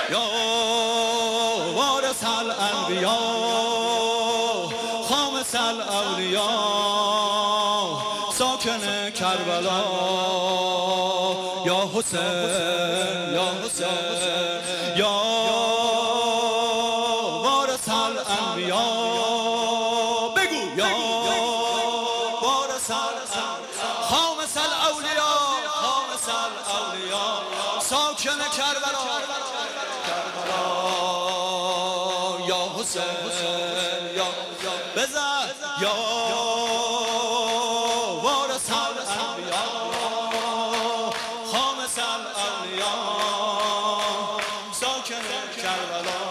یا وارث الانبیا خامس الاولیا ساکن کربلا یا حسین یا حسین یا وارث الانبیا بگو یا وارث خامس الاولیا خامس الاولیا ساکن کربلا یا حسین یا بزن یا وارث الانبیا خامس الاولیا ساکن کربلا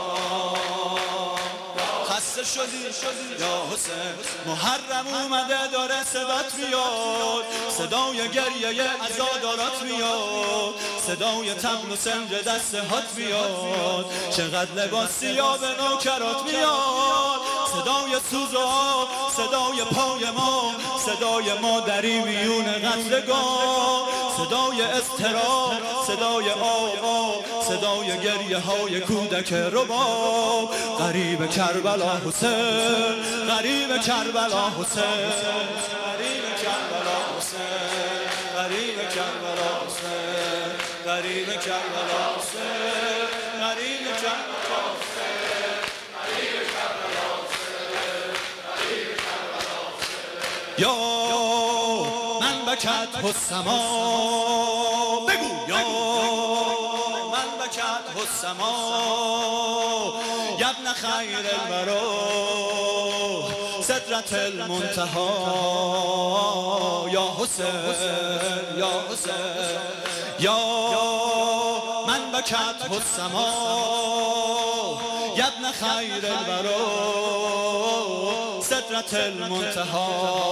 خسته شدی یا حسین محرم اومده داره صدات میاد صدای گریه عزادارات میاد صدای طبل و سنج دست هات میاد چقدر لباس سیاه به نوکرات میاد صدای سوز و آب صدای پای ما صدای مادری میون قتلگاه صدای اضطراب صدای آوا صدای گریه های کودک رباب غریب کربلا حسین غریب کربلا حسین غریب کربلا حسین غریب کربلا حسین غریب کربلا حسین غریب کربلا حسین غریب کربلا حسین غریب کربلا حسین یا منبکت السما بگو یا منبکت السما یا ابن خیر الورا سدرة المنتهى یا حسین یا حسین یا منبکت السما یا ابن خیر الورا سدرة المنتهى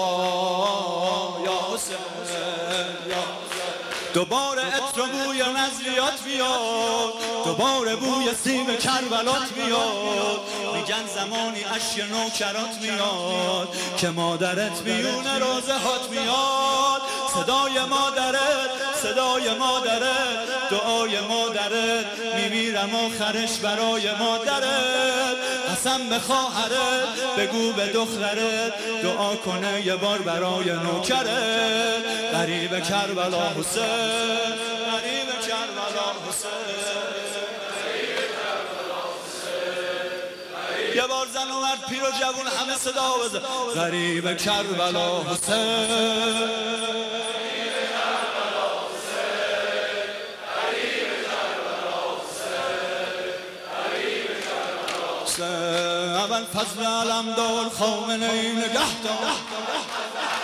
یا حسین یا دوباره عطر و بوی نظریات میاد دوباره بوی سیب کربلات میاد میگن زمانی اشک نوکرات میاد که مادرت میون روزه هات میاد صدای مادرت صدای مادرت دعای مادرت میمیرم آخرش برای مادرت قسم به خواهرت بگو به دخترت دعا کنه یه بار برای نوکرت غریب کربلا حسین غریب کربلا حسین یه بار زن و مرد پیر و جوون همه صدا بزن غریب کربلا حسین اول فضل علمدار خامنه‌ای نگهدار